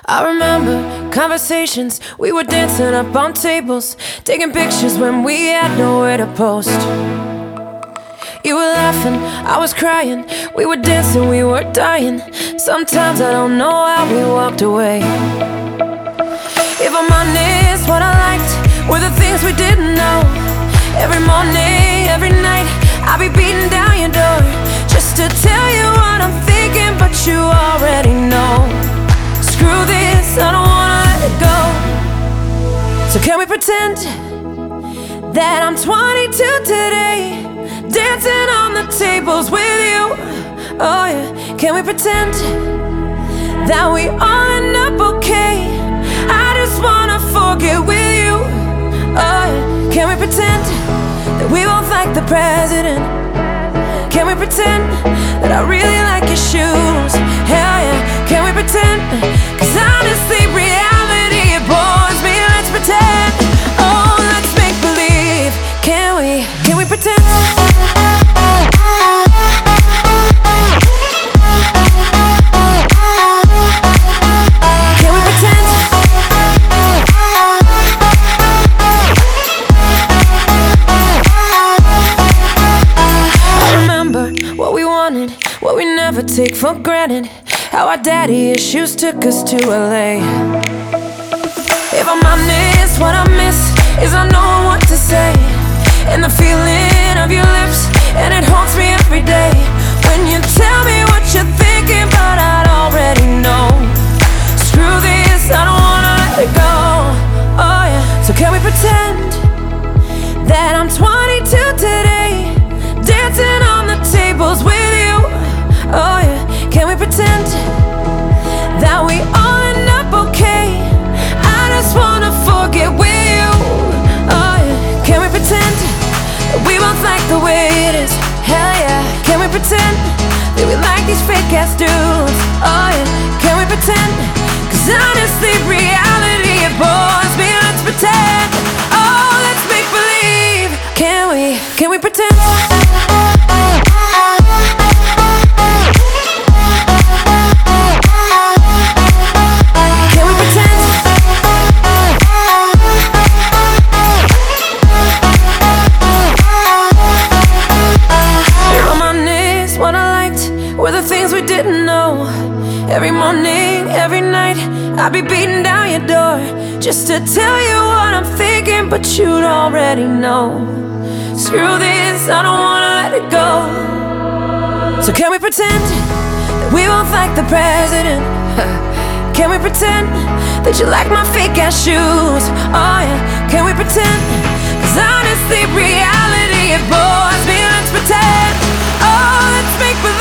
I remember conversations, we were dancing up on tables, taking pictures when we had nowhere to post. You were laughing, I was crying, we were dancing, we were dying. Sometimes I don't know how we walked away. If I'm honest, what I liked were the things we didn't know. Every morning, every night, I'll be beating down your door just to tell you what I'm thinking, but you already know. Screw this, I don't wanna let it go. So can we pretend that I'm 22 today, dancing on the tables with you? Oh yeah, can we pretend that we all end up okay? I just wanna forget with you. Oh yeah, can we pretend that we both like the president? Can we pretend that I really like your shoes? Hell yeah, can we pretend? Cause honestly, reality, it bores me. Let's pretend, oh, let's make believe. Can we pretend? What we never take for granted, how our daddy issues took us to LA. If I'm honest, what I miss is I know what to say, and the feeling of your lips, and it haunts me every day. When you tell me what you're thinking, but I'd already know. Screw this, I don't wanna let it go. Oh yeah, so can we pretend that I'm 22 today, dancing on the tables with you? Oh yeah, can we pretend that we all end up okay? I just wanna forget with you. Oh yeah, can we pretend that we both like the way it is? Hell yeah, can we pretend that we like these fake ass dudes? Oh yeah, can we pretend? Cause honestly, reality, it bores me. Let's pretend, oh, let's make believe. Can we pretend? Were the things we didn't know. Every morning, every night, I'd be beating down your door just to tell you what I'm thinking, but you'd already know. Screw this, I don't wanna let it go. So can we pretend that we both like the president? Can we pretend that you like my fake ass shoes? Oh yeah, can we pretend? Cause honestly, reality, it bores me. Let's pretend, oh, let's make believe.